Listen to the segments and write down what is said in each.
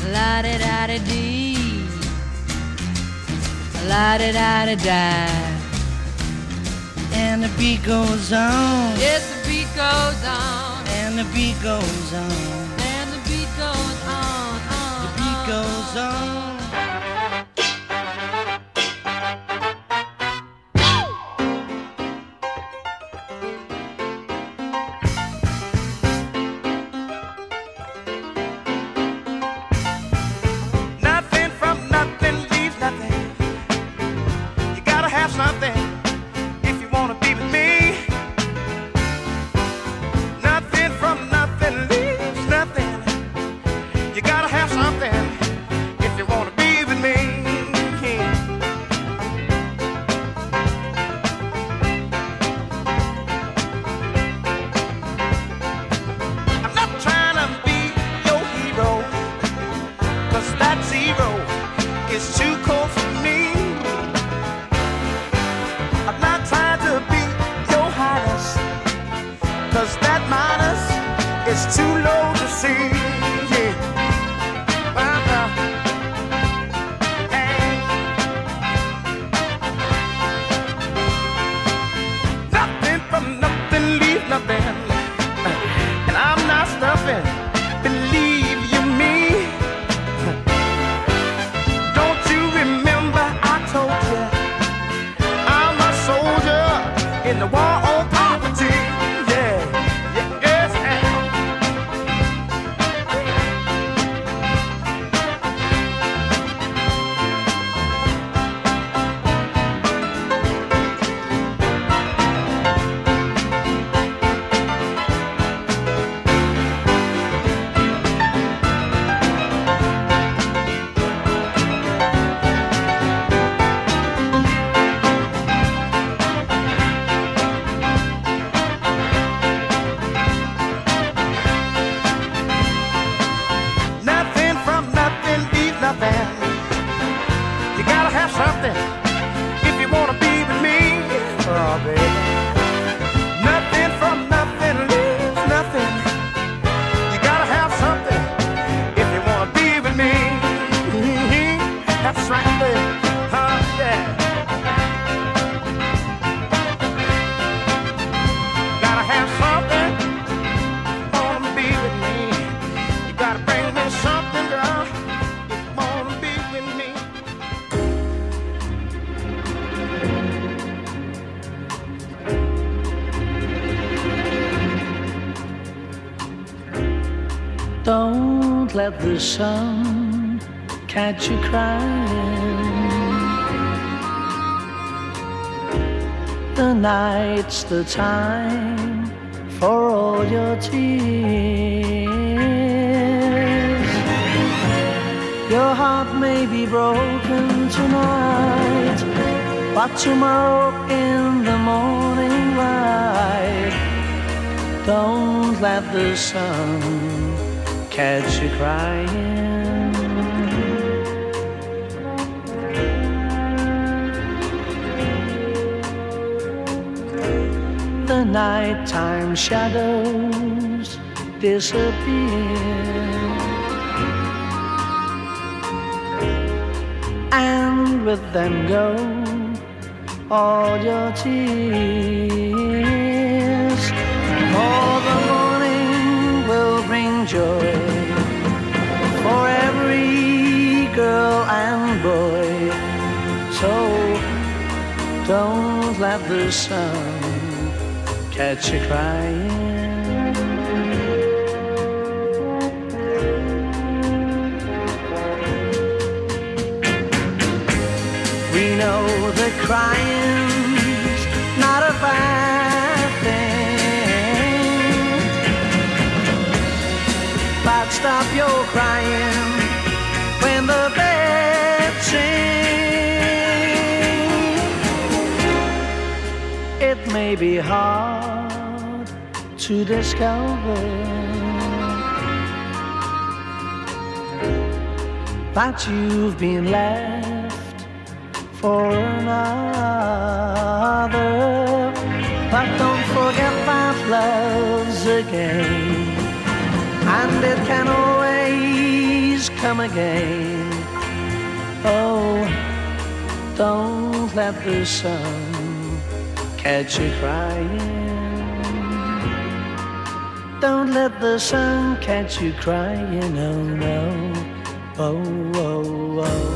La-di-da-di-dee, la-di-da-di-da. And the beat goes on. Yes, the beat goes on. And the beat goes on. And the beat goes on. The beat goes on. Don't let the sun catch you crying. The night's the time for all your tears. Your heart may be broken tonight, but tomorrow in the morning light, don't let the sun catch you crying. The nighttime shadows disappear, and with them go all your tears. For the morning will bring joy for every girl and boy. So don't let the sun catch you crying. We know that crying's not a bad thing, but stop your crying when the birds sing. It may be hard to discover that you've been left for another, but don't forget that love's a game, and it can always come again. Oh, don't let the sun catch you crying. Don't let the sun catch you crying, oh no, oh, oh, oh.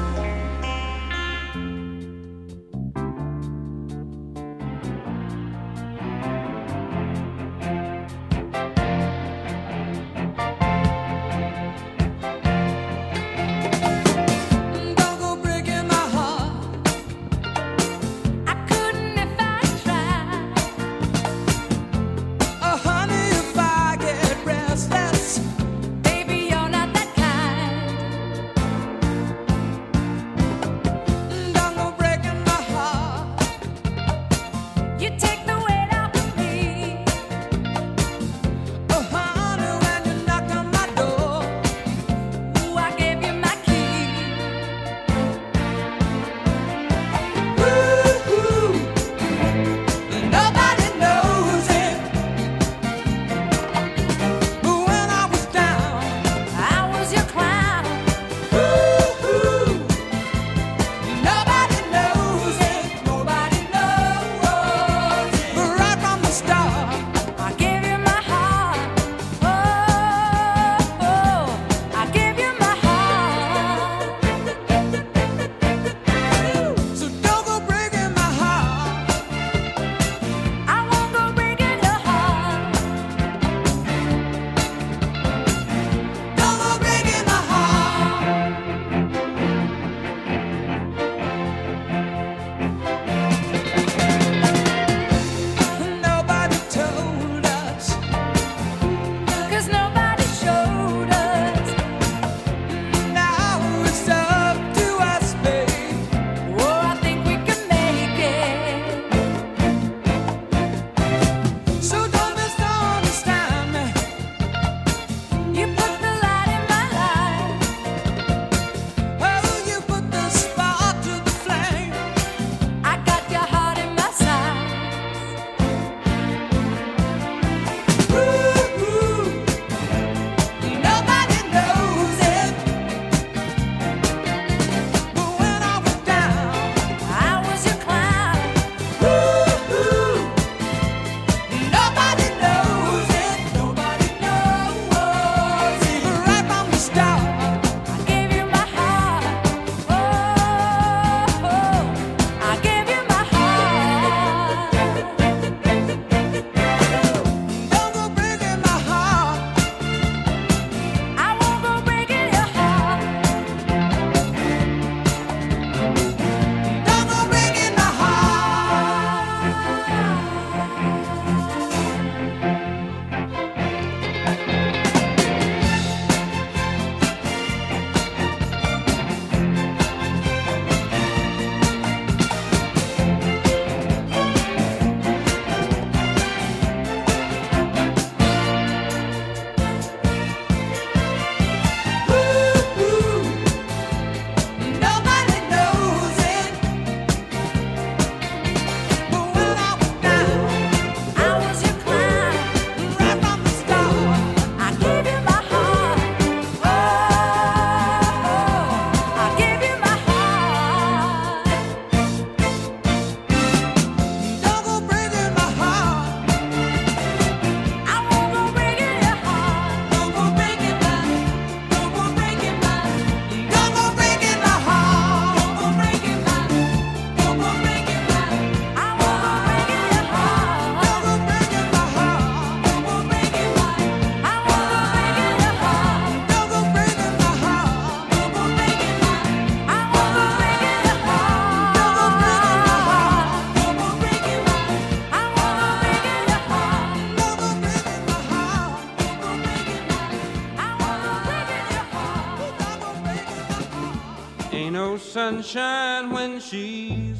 no sunshine when she's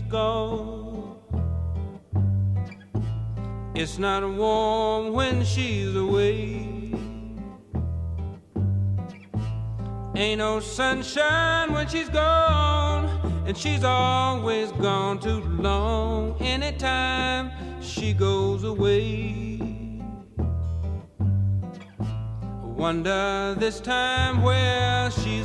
gone. It's not warm when she's away. Ain't no sunshine when she's gone, and she's always gone too long. Anytime she goes away, wonder this time where she's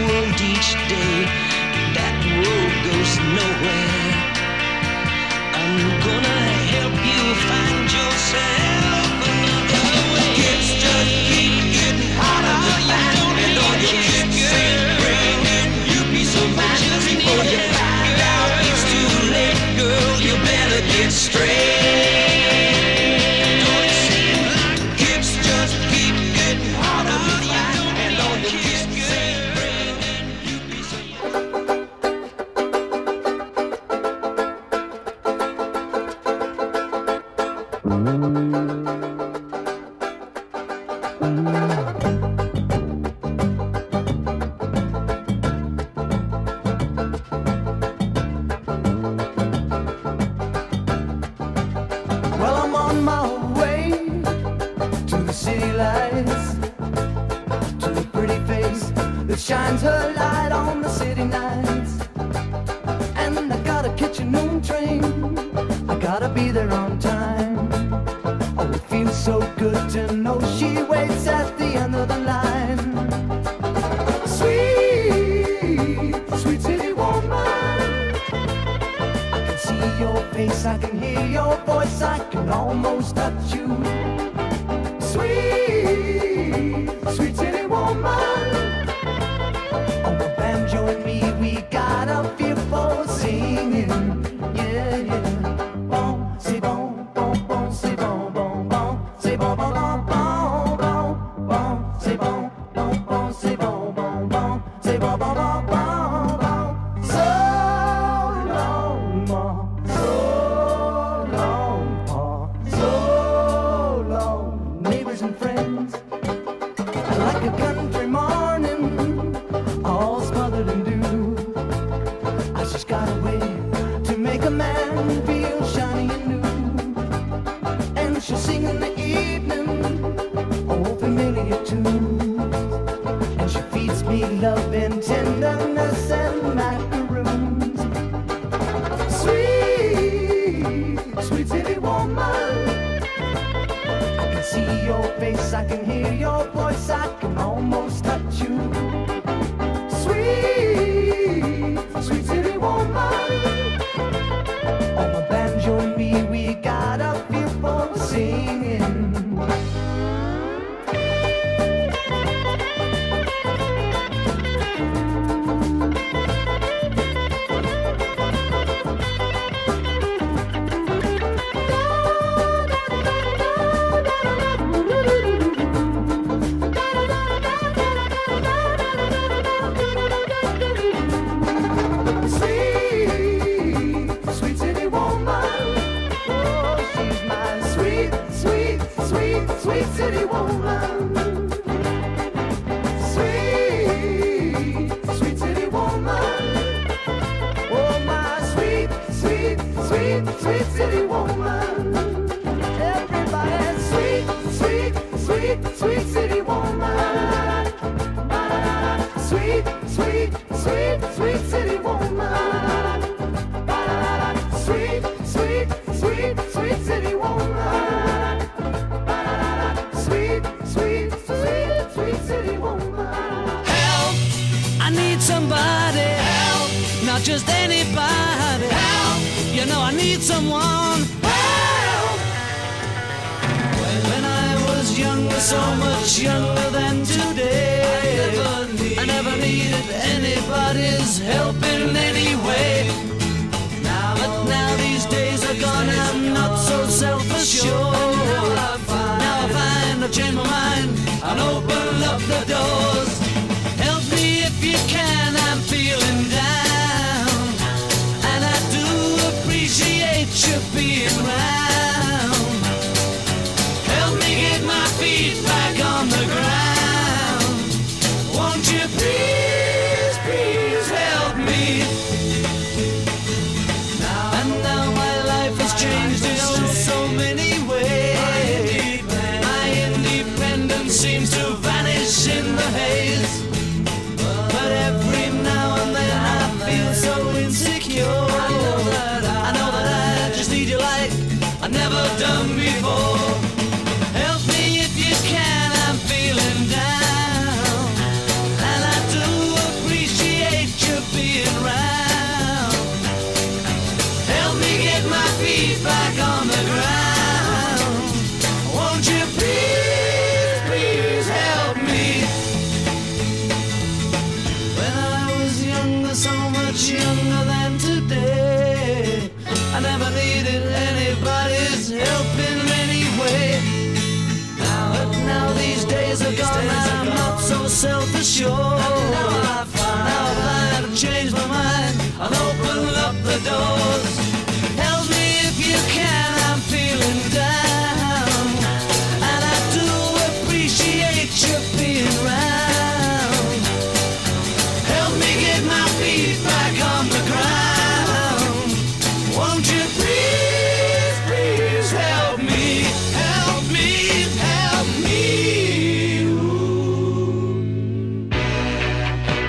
shines her light on the city nights. And I got a kitchen noon train, I gotta be there on time. Oh, it feels so good to know she waits at the end of the line. Sweet, sweet city woman, I can see your face, I can hear your voice, I can almost touch you. Sweet, sweet city woman, on the banjo and me, we got a feel for singing. Yeah, yeah. Bon, c'est bon, bon, bon, c'est bon, bon, bon, c'est bon, bon, bon, bon, bon, bon, c'est bon, bon, bon, c'est bon, bon, bon, c'est bon, bon, bon, bon, bon. So long, ma, so long, pa, so long, neighbors and friends. Like a country morning, all smothered in dew. I just got a way to make a man feel shiny and new. And she'll sing in the evening, old familiar tunes. And she feeds me love and tenderness and macaroons. Sweet, sweet city woman, I can see your face, I can hear your voice, I can almost touch you. Sweet, sweet city woman, on my banjo and me, we got a feel for singing. City woman, sweet, sweet city woman, oh my sweet, sweet, sweet, sweet city woman. Everybody, sweet, sweet, sweet, sweet city woman. Sweet, sweet, sweet, sweet city woman. Sweet, sweet, sweet, sweet city woman. Sweet, sweet, sweet, sweet city woman. Help! I need somebody. Help! Not just anybody. Help! You know I need someone. Help! When I was younger, so much younger than today, I never needed anybody's help in any way. But now these days are gone, I'm not so self-assured. Now I find I've changed my mind and open up the doors. Help me if you can, I'm feeling down, and I do appreciate you being around. Help me get my feet back on the ground. Won't you please, please help me? And now my life has changed in so many ways. My independence seems to vanish in the haze. But every now and then I feel so insecure. I know that I just need you like I've never done before. Help me if you can, I'm feeling down, and I do appreciate you being around. Help me get my feet back on the ground. Won't you please, please help me? When I was younger, so much younger than today, I never needed anybody's help in any way. But now these days are gone, I'm not so self-assured. Now I find I've changed my mind and open up the doors. Help me if you can, I'm feeling down, and I do appreciate you being around. Help me get my feet back on the ground. Won't you please, please help me? Help me, help me. Ooh.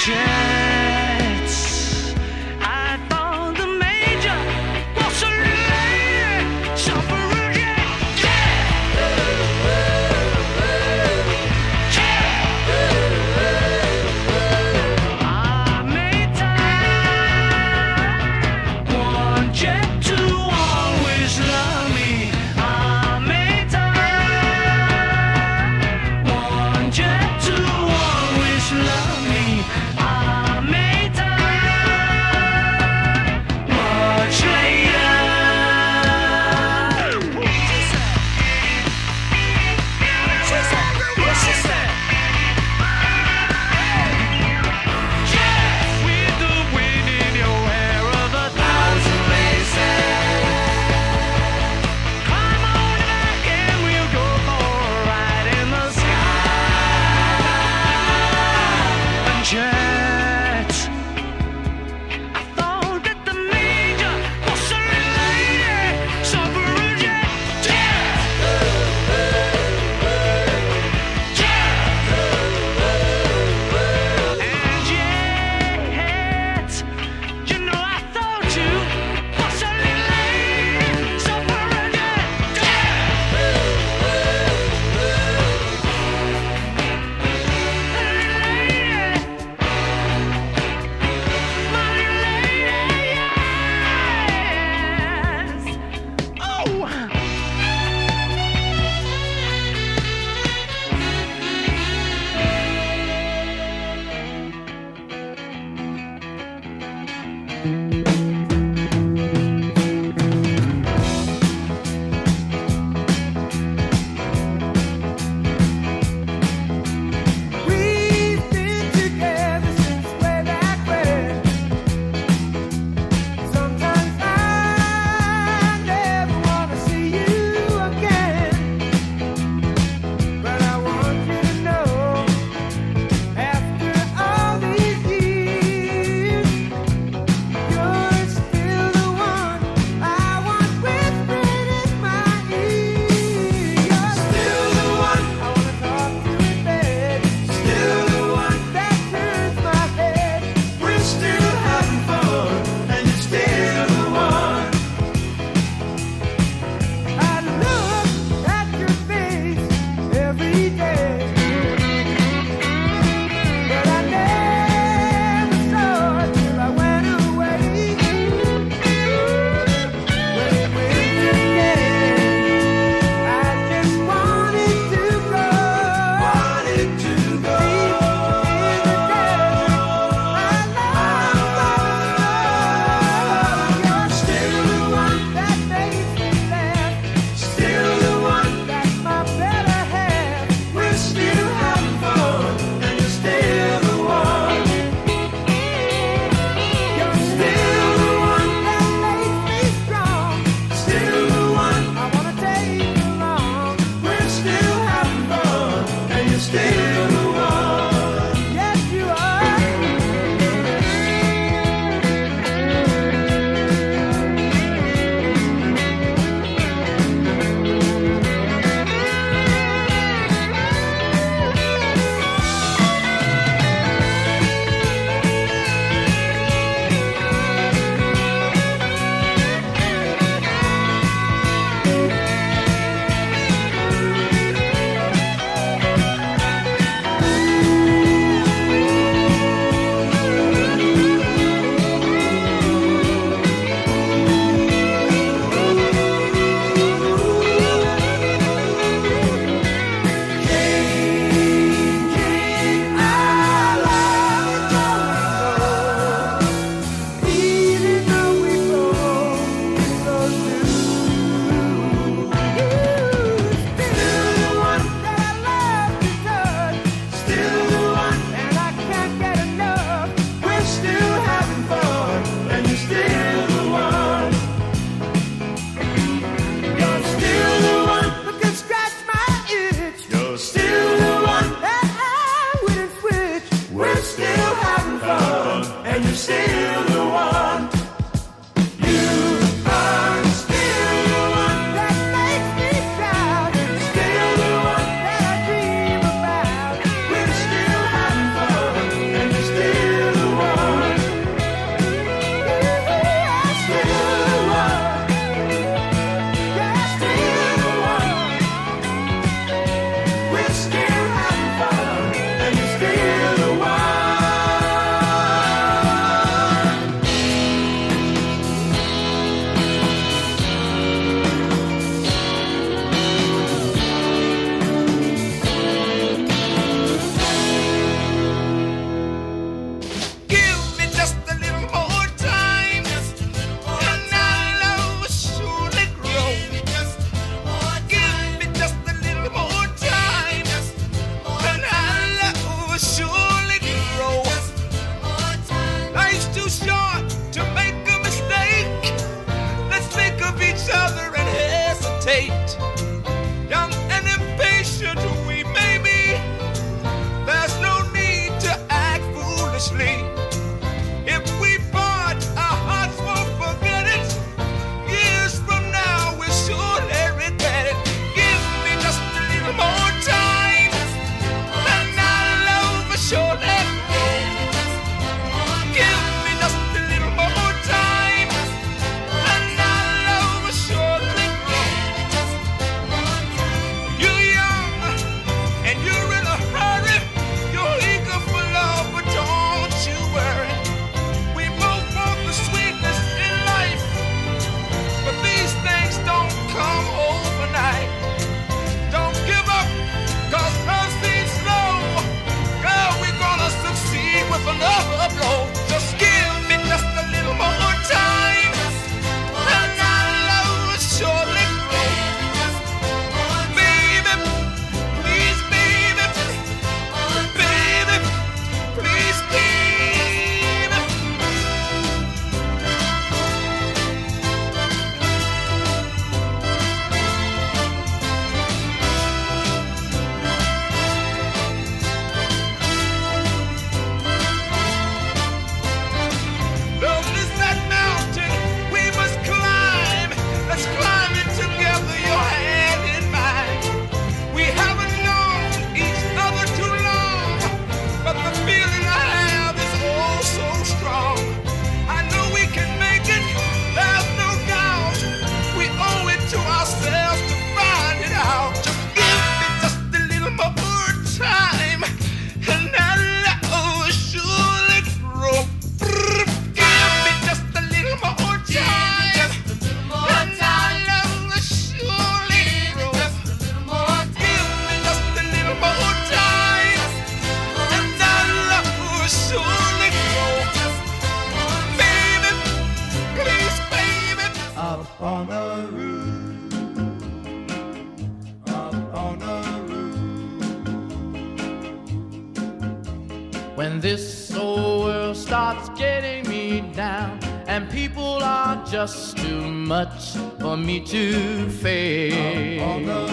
Still When this old world starts getting me down and people are just too much for me to face,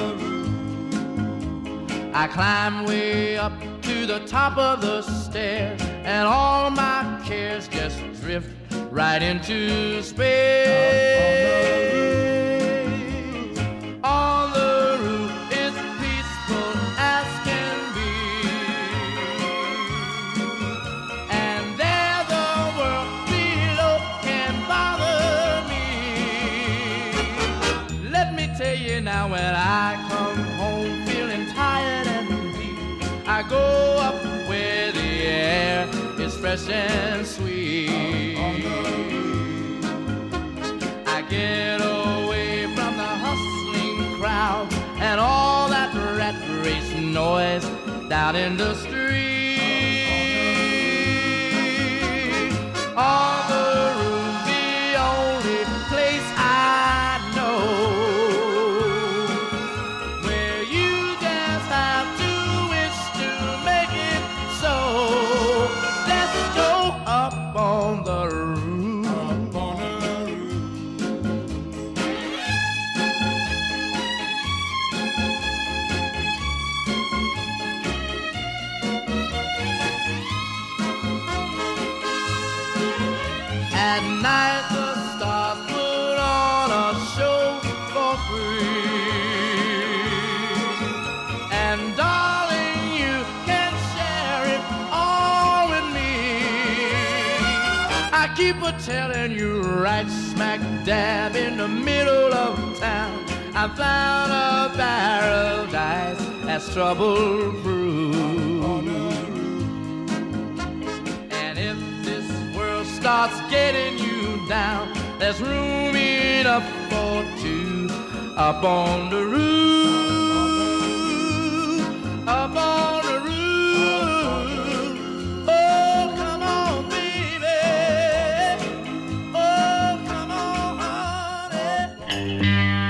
I climb way up to the top of the stairs and all my cares just drift right into space. On the roof it's peaceful as can be, and there the world below can bother me. Let me tell you now, when I come home feeling tired and weak, I go up where the air is fresh and sweet. I get away from the hustling crowd and all that rat race noise down in the street. On the roof, the only place I know where you just have to wish to make it so. Let's go up on the roof. At night the stars put on a show for free, and darling, you can share it all with me. I keep a telling you, right smack dab in the middle of town, I found a barrel of dice that's trouble-proof. And if this world starts getting you down, there's room enough for two up on the roof, up on the roof. Oh, come on, baby. Oh, come on, honey.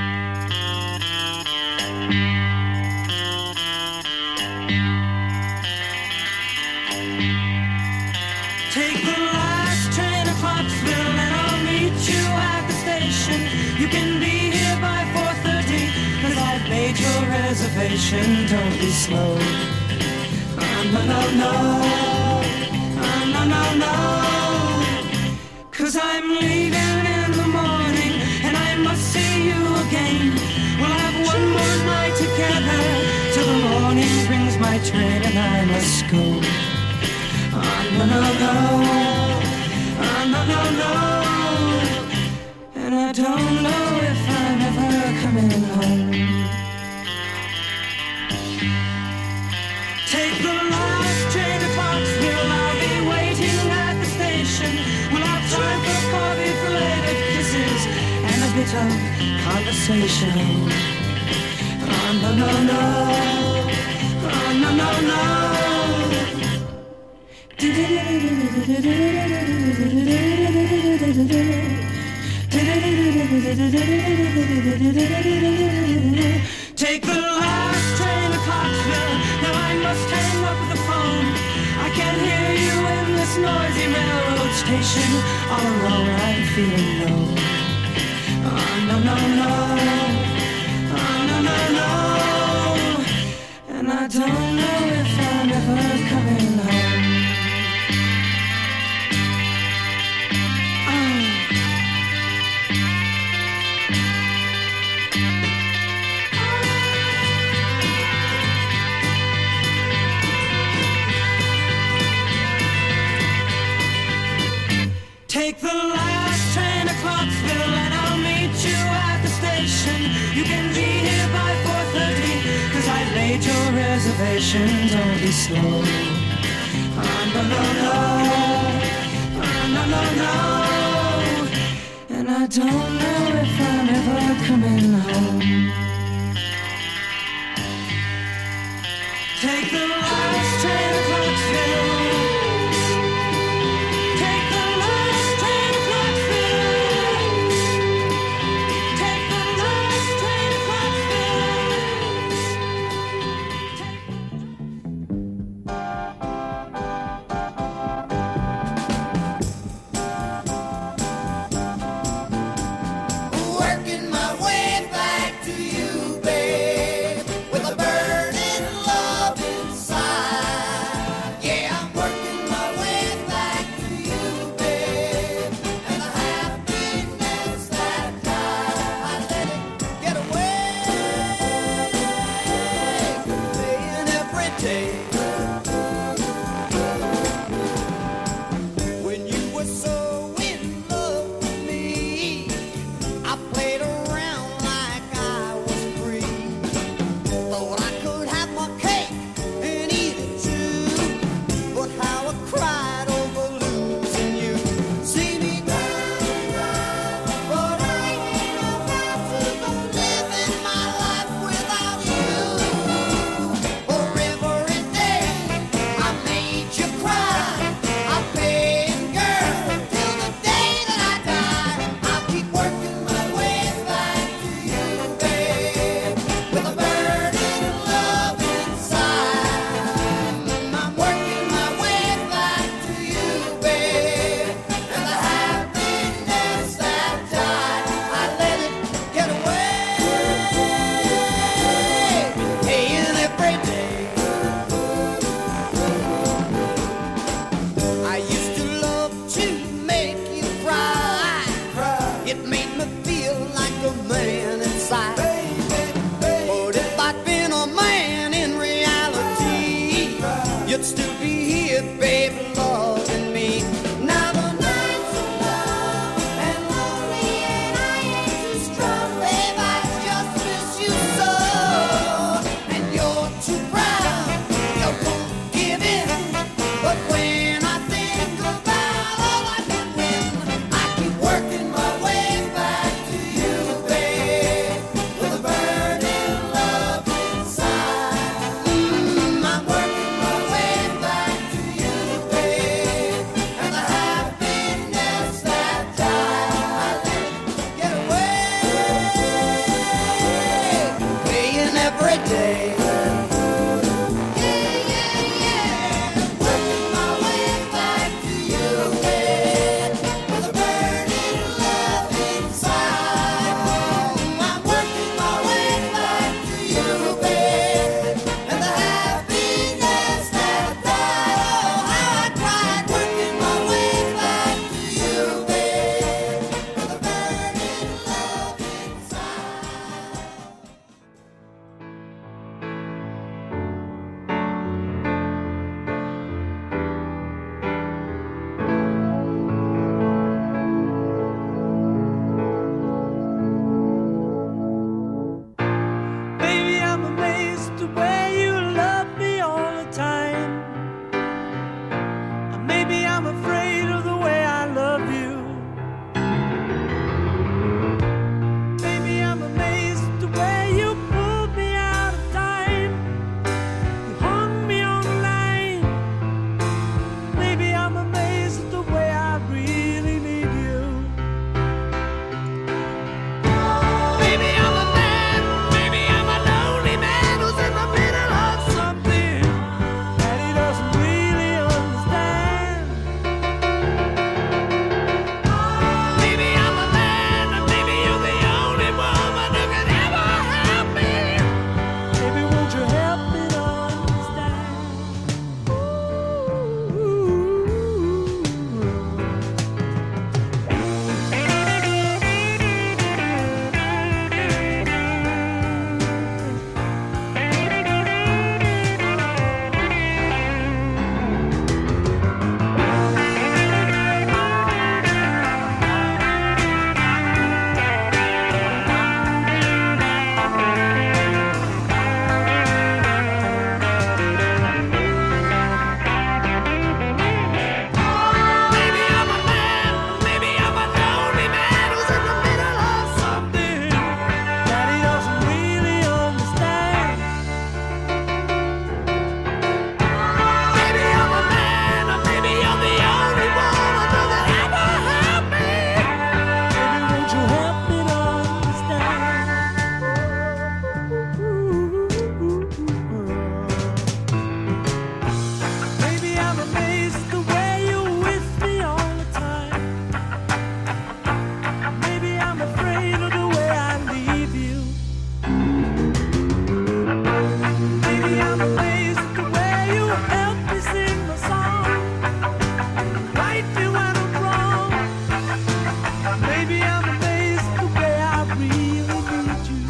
Take the last train to Clarksville and I'll meet you at the station. You can be here by 4:30, 'cause I've made your reservation. Don't be slow. No, no, no. No, no, no. 'Cause I'm leaving in the morning and I must see you again. We'll have one more night together till the morning brings my train and I must go. No, no, no, no, no, no. And I don't know if I'm ever coming home. Take the last train to Clarksville, I'll be waiting at the station. We'll have time for coffee, for later kisses, and a bit of conversation. No, no, no, no, no, no. Take the last train to Clarksville. Now I must hang up the phone. I can't hear you in this noisy railroad station. All alone I'm feeling low. Oh, no, no, no. Oh, no, no, no. And I don't know if I'm ever coming home. Take the last train to Clarksville and I'll meet you at the station. You can be here by 4:30, 'cause I've made your reservation. Don't be slow. Oh, no, no, no. Oh, no, no, no. And I don't know if I'm ever coming home. Take the last train to Clarksville. baby, loving me. Now the nights are long and lonely, and I ain't too strong, babe. I just miss you so. And you're too proud, you won't give in. But when I think about all I can win, I keep working my way back to you, babe, with a burning love inside. I'm working my way back to you, babe, and the happiness that died. Get away, playing every day. Working my way back to you, babe, with a burning love inside. I'm working my way back to you, babe, and the happiness that died. Oh, how I cried, working my way back to you, babe, with a burning love inside. Baby, I'm amazed the way you love me all the time. And maybe I'm afraid of the way I love you. Baby, I'm amazed the way you pulled me out of time. You hung me on the line. Baby, I'm amazed at the way I really need you. Baby, I'm a man. Baby, I'm a lonely man who's in the middle of something that he doesn't really understand. Baby, I'm a man, and maybe you're the only woman who can ever help me. Baby, won't you help me to understand? Maybe I'm a man, maybe I'm a lonely man who's in the middle of something that he doesn't really understand. Maybe I'm a man, or maybe you're the only woman who can ever help me. Baby, won't you help me to understand? Maybe I'm amazed the way you're with me all the time. Maybe I'm afraid of the way I leave you. Maybe I'm amazed at the way you help me sing my song, right me when I'm wrong. Maybe I'm amazed the way I really need you.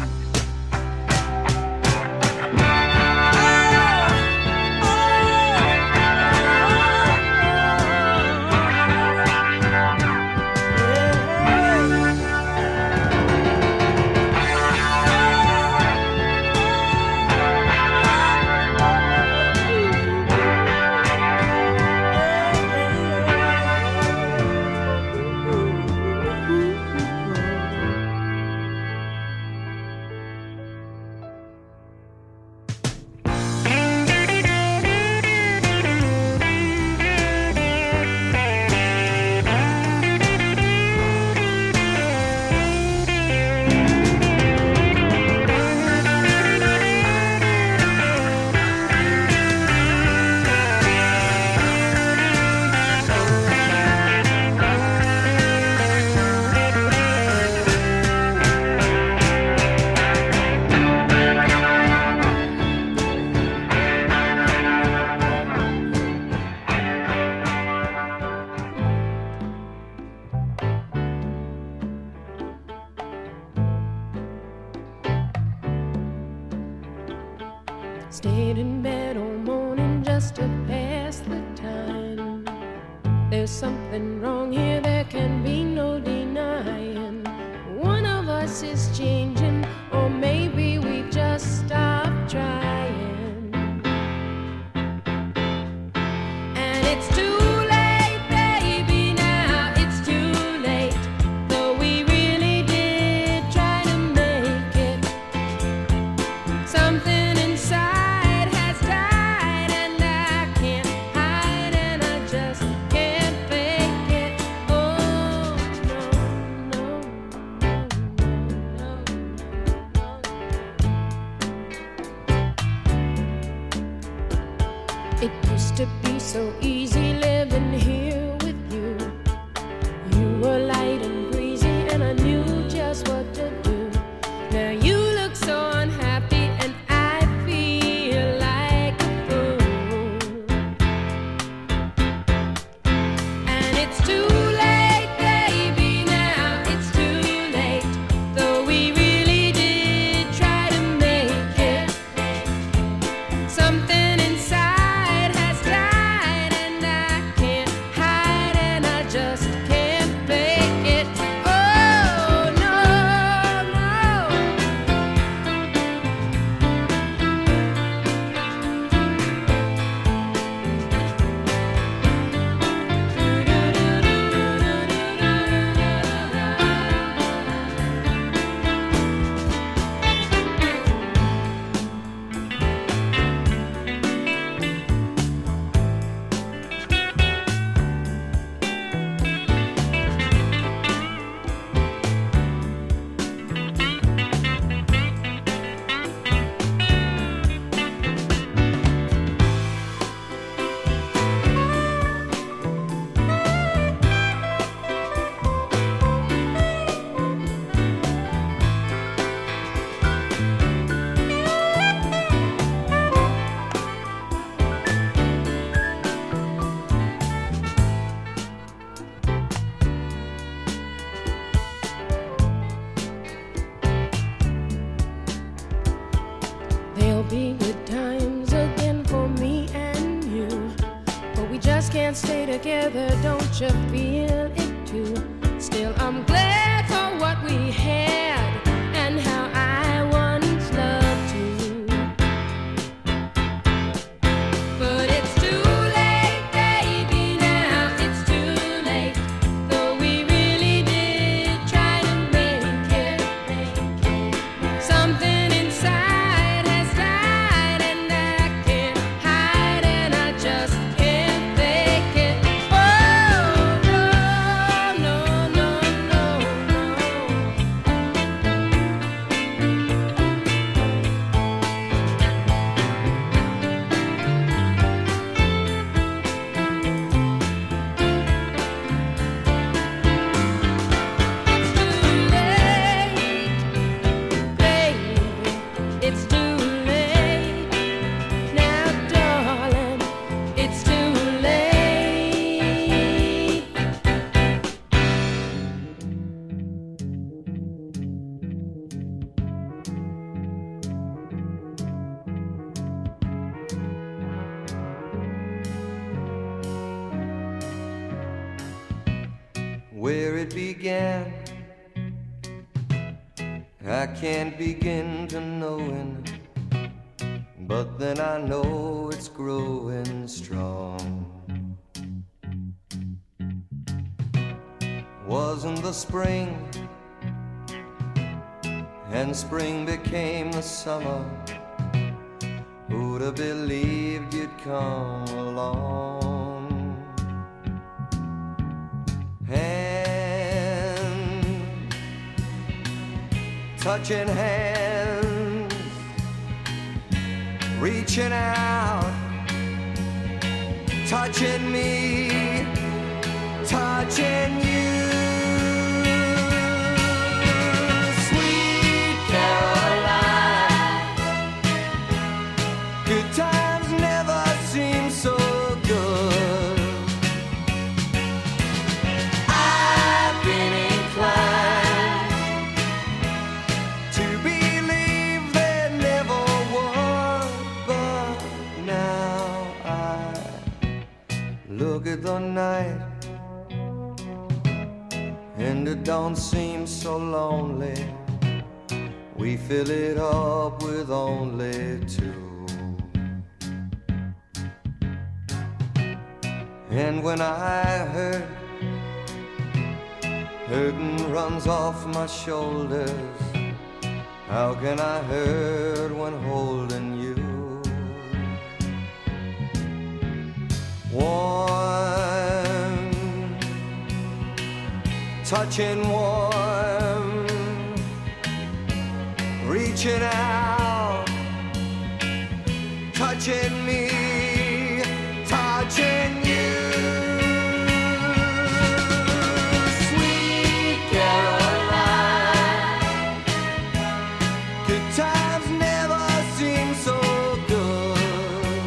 Stayed in bed all morning just to pass the time. There's something wrong here, there can be no denying. One of us is changing, or maybe we just stopped trying. And it's too late, baby, now it's too late. Though we really did try to make it. Something inside has died, and I can't hide, and I just can't fake it. Oh, no, no, no, no, no. It used to be so easy living here with you. You were light and breezy, and I knew just what to do. Now you look so unhappy, and I feel like a fool. And it's too late, baby, now it's too late. Though we really did try to make it. Something inside has died, and I can't hide, and I just can't fake it. Oh, no, no. There'll be good times again for me and you, but we just can't stay together, don't you feel it too? Still, I'm glad for what we had and how I once loved you. But it's too late, baby, now it's too late. Though we really did try to make it. Something inside has died, and I can't hide, and I just can't fake it. Oh, no, no, no, no, It's too late, baby. It's too late now, darling. It's too late. Where it began, I can't begin to knowing, but then I know it's growing strong. Wasn't the spring, and spring became the summer. Who'd have believed you'd come along? Hand, touching hands, reaching out, touching me, touching you. Sweet Caroline, good times never seem so good. I've been inclined to believe there never was, but now I look at the night and it don't seem so lonely. We fill it up with only two. And when I hurt, hurting runs off my shoulders. How can I hurt when holding you? Warm, touching warm, reaching out, touching me, touching you. Sweet Caroline, good times never seem so good.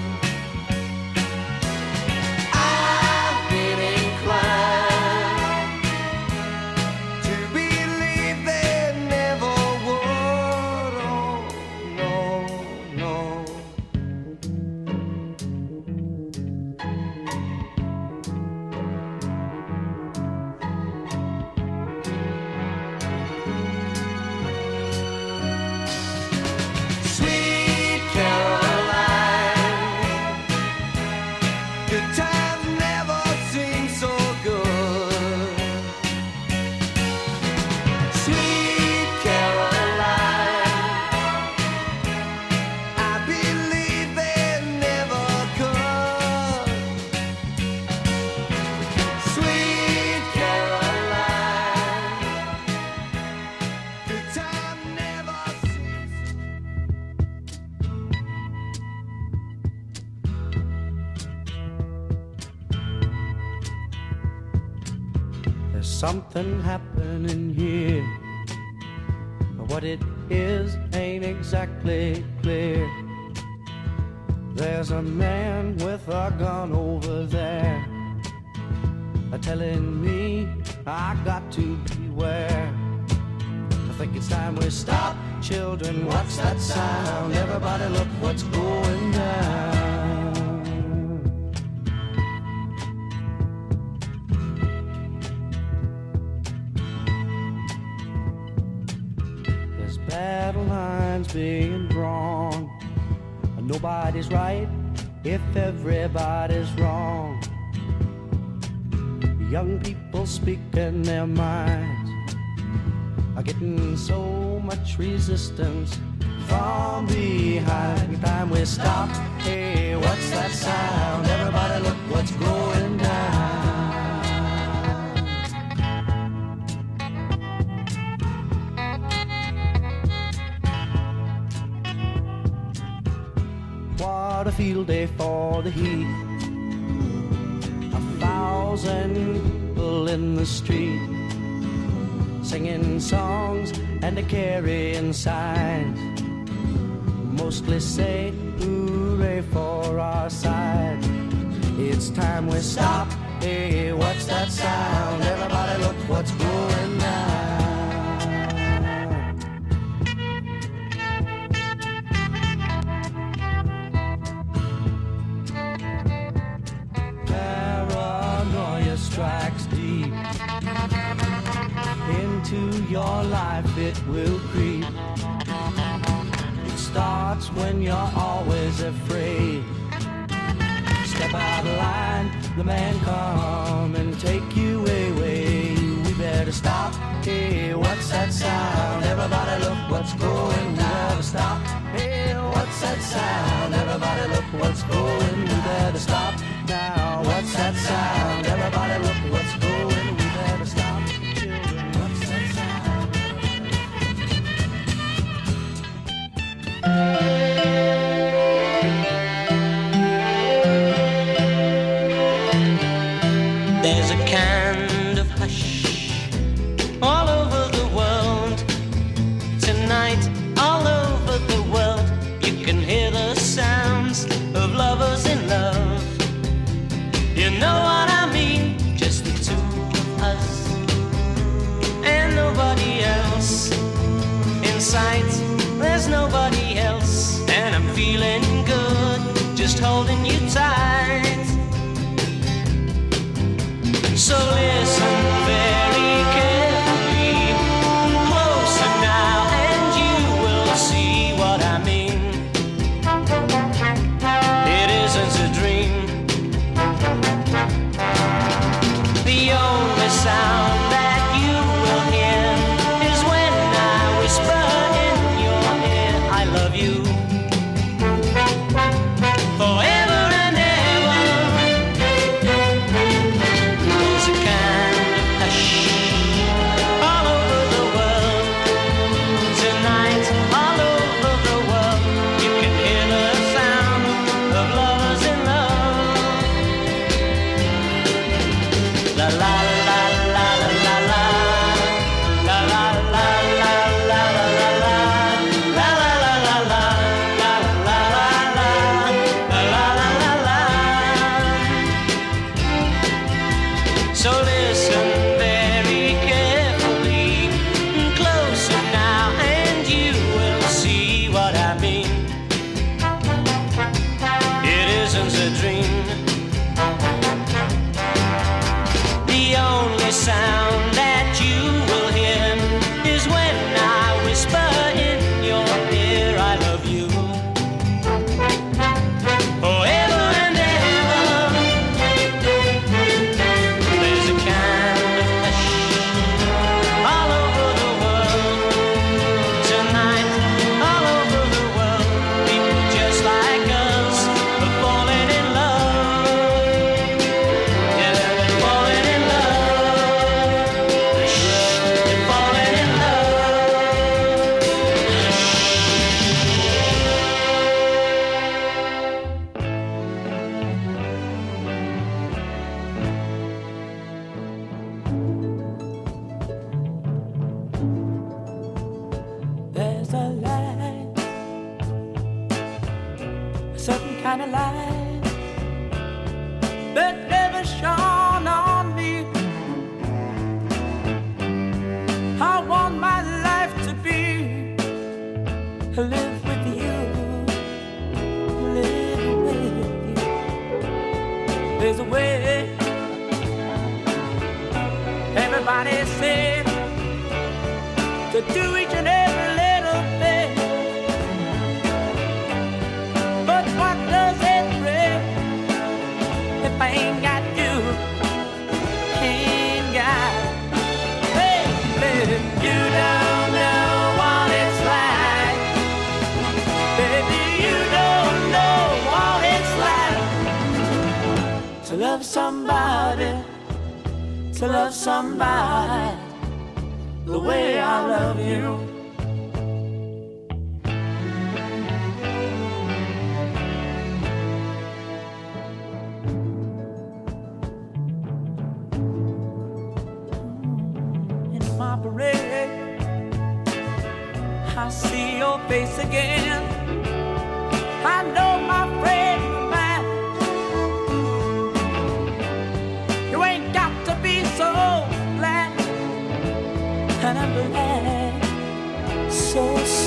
I've been inclined to believe they never would. Oh, no, no. Sweet Caroline, good times never seem so good. Sweet Caroline, I believe they never could. Sweet Caroline, good time never seems. There's something happening here, but what it is ain't exactly clear. There's a man with a gun over there, telling me I got to beware. I think it's time we stop. Children, what's that sound? Everybody look what's going down. There's battle lines being drawn. Nobody's right if everybody's wrong. Young people speaking their minds are getting so much resistance from behind. Time we stop. Hey, what's that sound? Everybody look what's going down. What a field day for the heat. 1,000 people in the street, singing songs and a carrying signs. Mostly say hooray for our side. It's time we stop. Hey, what's that sound? Everybody look what's going down. Paranoia strikes deep into your life, it will creep. It starts when you're always afraid. Step out of line, the man come and take you away. We better stop. Hey, what's that sound? Everybody look what's going. We better stop. Hey, what's that sound? Everybody look what's going. We better stop now. What's that sound? Everybody look what's going. We better stop. Children, what's that sound? There's a kind of hush all over the world tonight, all over the world. You can hear the sounds of lovers in love. You know what I mean? Just the two of us and nobody else. In sight, there's nobody else, and I'm feeling good, just holding you tight. So La la la la la la la. La la la la la la la la. La la la la la. La la la la. La la la la. So listen very carefully, closer now, and you will see what I mean. It isn't a dream. The only sound that you will hear is when I whisper in your ear, I love you. Forever and ever. There's a kind of hush all over the world. Tonight, all over the world, people just like us are falling in love. Yeah, they're falling in love. They're falling in love. There's a light, a certain kind of light that never shone on me. I want my life to be live with you, live with you. There's a way. Everybody said to do each and every little thing, but what does it bring if I ain't got you? Ain't got, baby, you don't know what it's like. Baby, you don't know what it's like to love somebody, to love somebody the way I love you. In my parade, I see your face again. I know my friend of mine. You ain't got to be so glad. And I'm glad, so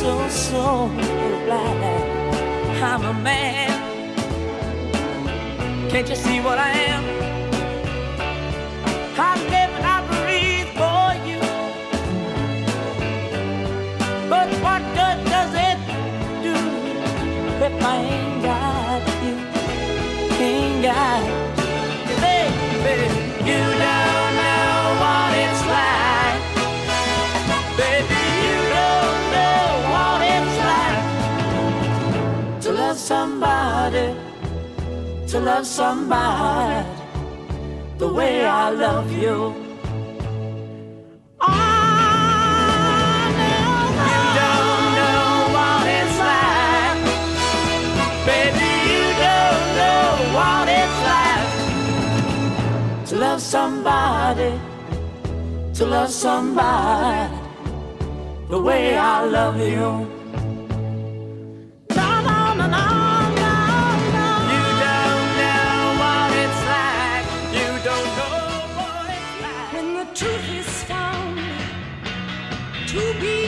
glad I'm a man. Can't you see what I am? I live and I breathe for you. But what good does it do if I ain't got you? Ain't got you, baby. You don't know what it's like. Baby, you don't know what it's like to love somebody, to love somebody the way I love you. Oh, no, you don't know what it's like. Baby, you don't know what it's like to love somebody, to love somebody the way I love you. No, no, no, no, no, no. You don't know what it's like. You don't know what it's like. When the truth is found to be